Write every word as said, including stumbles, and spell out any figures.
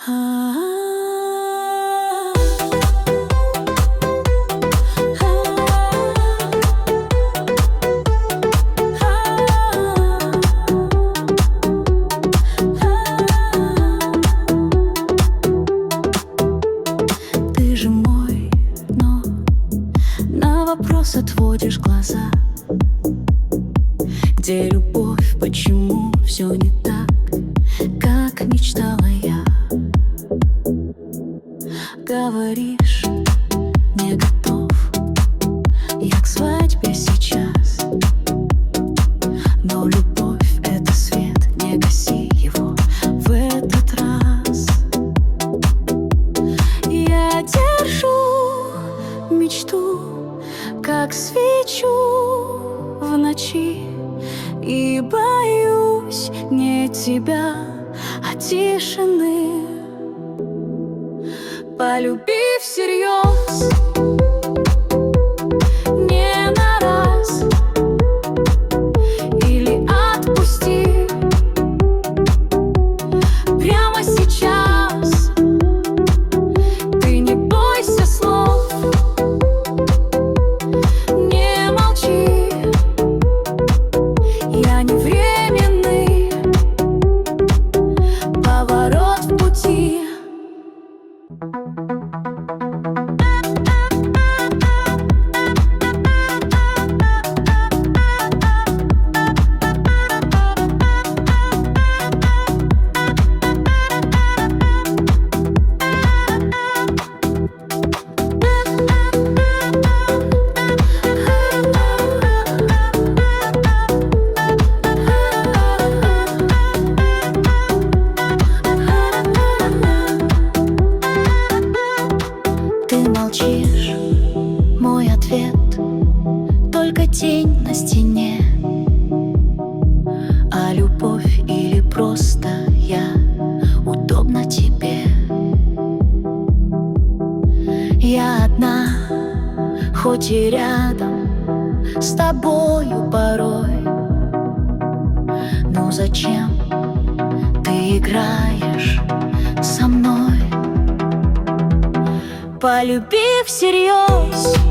Ты же мой, но на вопрос отводишь глаза. Где любовь, почему все не так, как мечтала я? Говоришь, не готов я к свадьбе сейчас, но любовь — это свет, не гаси его в этот раз. Я держу мечту, как свечу в ночи, и боюсь не тебя, а тишины. Полюби всерьез, не на раз, или отпусти прямо сейчас. Ты не бойся слов, не молчи. Я не временный поворот в пути. Ты молчишь, мой ответ только тень на стене. А любовь или просто я удобна тебе? Я одна, хоть и рядом с тобою порой. Ну зачем ты играешь со мной? Полюби всерьез,